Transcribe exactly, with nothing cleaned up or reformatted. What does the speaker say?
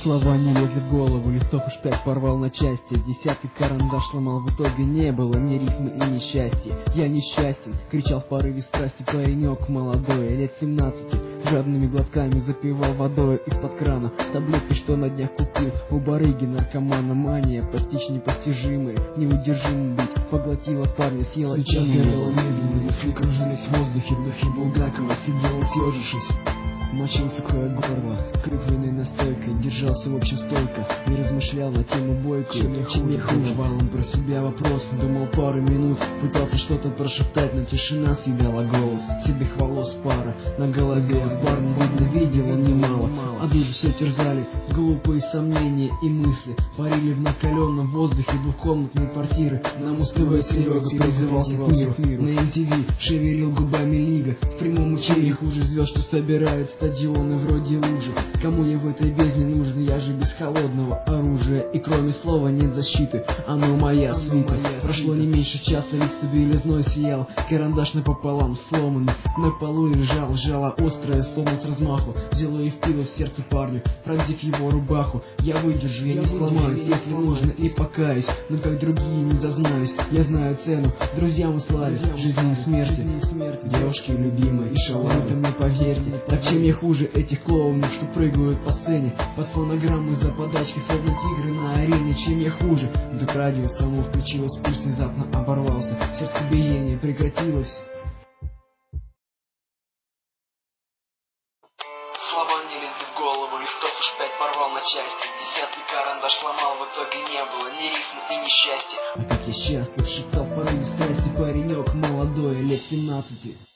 Слова не лезли в голову, листов уж пять порвал на части. Десятый карандаш сломал, в итоге не было ни рифмы и ни счастья. Я несчастен, кричал в порыве страсти паренек молодой, лет семнадцати. Жадными глотками запивал водой из-под крана таблетки, что на днях купил у барыги наркомана. Мания, постичь непостижимые, неудержимым быть, поглотила парня, съела. Сейчас горело медленно, мысли кружились в воздухе, в духе Булгакова сидел съежившись. Мочил сухое горло, клюквенной настойкой, держался в общем стойко и размышлял на тему бойку. Чем я хуже, хуже, он про себя вопрос, думал пару минут, пытался что-то прошептать, но тишина съедала голос. Седых волос пара на голове, парня видно видел он немало, а душу все терзали глупые сомнения и мысли, парили в накаленном воздухе двухкомнатной квартиры. На Муз-ТВ Серега призывался к миру, на эм ти ви шевелил губами Лига, в прямом учении хуже звезд, что собирают стадионы вроде лужи. Кому я в этой бездне нужен, я же без холодного оружия, и кроме слова нет защиты, оно моя свита. Прошло не меньше часа, лицо белизной сиял, карандаш напополам сломанный на полу и лежал, жало острое, словно с размаху, взяло и впилось в сердце парню, пронзив его рубаху. Я выдержу, я не сломаюсь, если нужно, и покаюсь, но как другие не зазнаюсь. Я знаю цену друзьям услали, жизни и смерти, девушки любимые и шалавы, мне поверьте. Так чем я хуже этих клоунов, что прыгают по сцене под фонограмму за подачки, словно тигры на арене? Чем я хуже? Вдруг радио само включилось, пульс внезапно оборвался, сердцебиение прекратилось. Слова не лезли в голову, листов уж пять порвал на части. Десятый карандаш ломал, в итоге не было ни рифмы и ни счастья. А как я счастлив, шептал в порыве страсти паренек молодой, лет семнадцати.